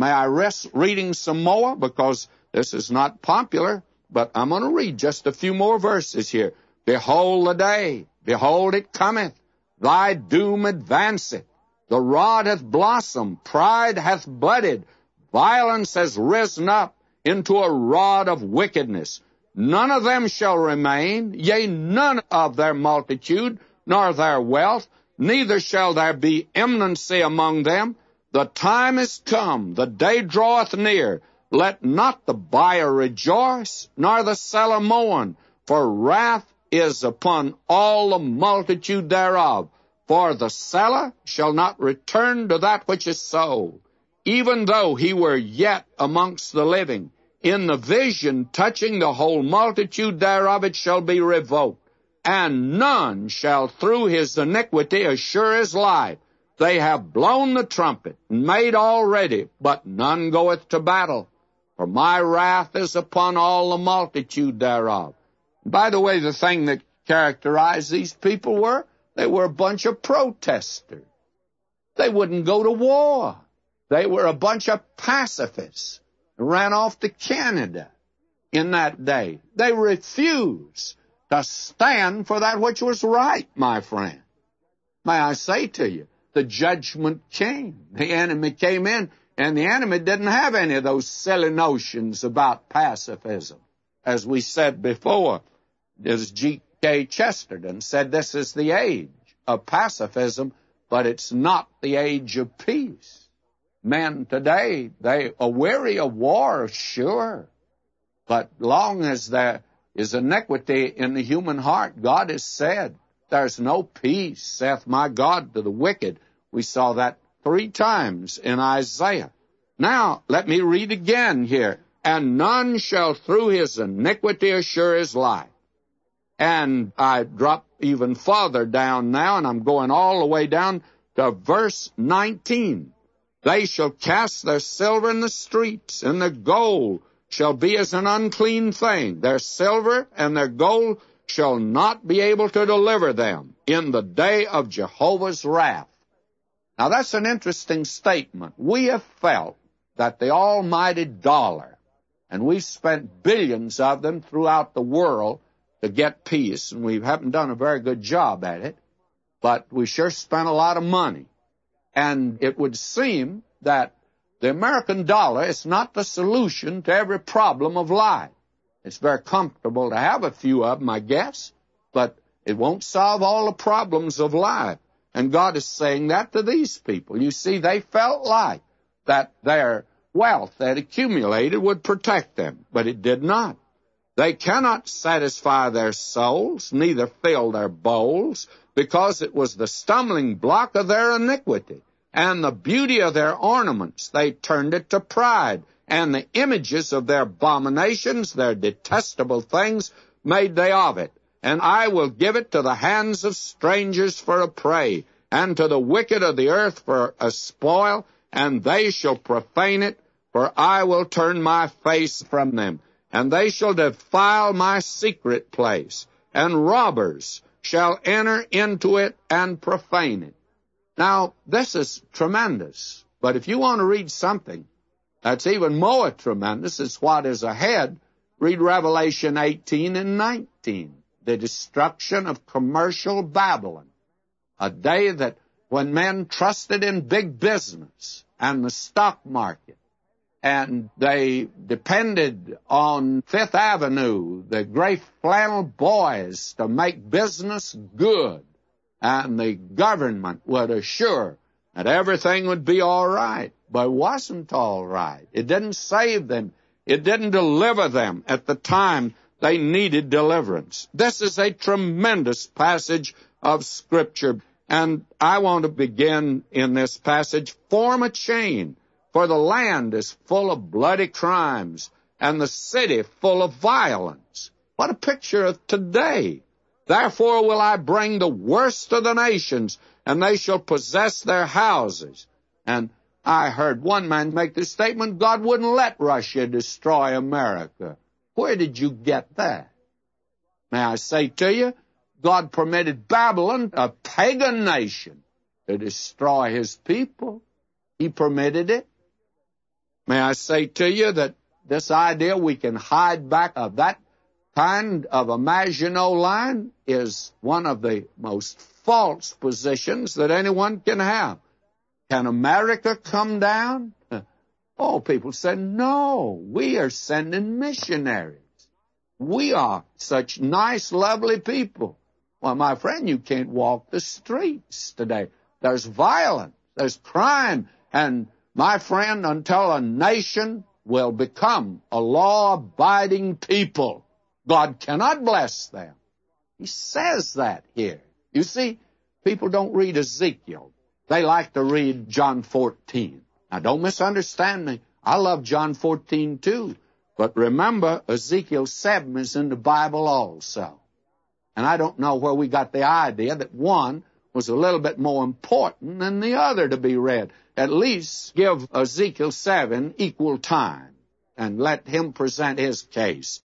may I risk reading some more, because this is not popular, but I'm going to read just a few more verses here. Behold the day, behold it cometh, thy doom advanceth. The rod hath blossomed, pride hath budded, violence has risen up into a rod of wickedness. None of them shall remain, yea, none of their multitude, nor their wealth, neither shall there be eminency among them. The time is come, the day draweth near. Let not the buyer rejoice, nor the seller mourn, for wrath is upon all the multitude thereof. For the seller shall not return to that which is sold, even though he were yet amongst the living. In the vision touching the whole multitude thereof it shall be revoked, and none shall through his iniquity assure his life. They have blown the trumpet, and made all ready, but none goeth to battle. For my wrath is upon all the multitude thereof. By the way, the thing that characterized these people they were a bunch of protesters. They wouldn't go to war. They were a bunch of pacifists. Ran off to Canada in that day. They refused to stand for that which was right, my friend. May I say to you, the judgment came. The enemy came in, and the enemy didn't have any of those silly notions about pacifism. As we said before, as G.K. Chesterton said, this is the age of pacifism, but it's not the age of peace. Men today, they are weary of war, sure. But long as there is iniquity in the human heart, God has said, there's no peace, saith my God, to the wicked. We saw that 3 times in Isaiah. Now, let me read again here. And none shall through his iniquity assure his life. And I drop even farther down now, and I'm going all the way down to verse 19. They shall cast their silver in the streets, and their gold shall be as an unclean thing. Their silver and their gold shall not be able to deliver them in the day of Jehovah's wrath. Now that's an interesting statement. We have felt that the almighty dollar, and we've spent billions of them throughout the world to get peace, and we haven't done a very good job at it, but we sure spent a lot of money. And it would seem that the American dollar is not the solution to every problem of life. It's very comfortable to have a few of them, I guess, but it won't solve all the problems of life. And God is saying that to these people. You see, they felt like that their wealth that accumulated would protect them, but it did not. They cannot satisfy their souls, neither fill their bowls, because it was the stumbling block of their iniquity. And the beauty of their ornaments, they turned it to pride. And the images of their abominations, their detestable things, made they of it. And I will give it to the hands of strangers for a prey, and to the wicked of the earth for a spoil, and they shall profane it, for I will turn my face from them. And they shall defile my secret place, and robbers shall enter into it and profane it. Now, this is tremendous, but if you want to read something that's even more tremendous, it's what is ahead. Read Revelation 18 and 19, the destruction of commercial Babylon, a day that when men trusted in big business and the stock market, and they depended on Fifth Avenue, the great flannel boys, to make business good, and the government would assure that everything would be all right. But it wasn't all right. It didn't save them. It didn't deliver them at the time they needed deliverance. This is a tremendous passage of Scripture, and I want to begin in this passage, form a chain, for the land is full of bloody crimes, and the city full of violence. What a picture of today. Therefore will I bring the worst of the nations, and they shall possess their houses. And I heard one man make the statement, God wouldn't let Russia destroy America. Where did you get that? May I say to you, God permitted Babylon, a pagan nation, to destroy his people. He permitted it. May I say to you that this idea we can hide back of that kind of a Maginot Line is one of the most false positions that anyone can have. Can America come down? Oh, people say, no, we are sending missionaries. We are such nice, lovely people. Well, my friend, you can't walk the streets today. There's violence, there's crime, and my friend, until a nation will become a law-abiding people, God cannot bless them. He says that here. You see, people don't read Ezekiel. They like to read John 14. Now, don't misunderstand me. I love John 14 too. But remember, Ezekiel 7 is in the Bible also. And I don't know where we got the idea that one was a little bit more important than the other to be read. At least give Ezekiel 7 equal time and let him present his case.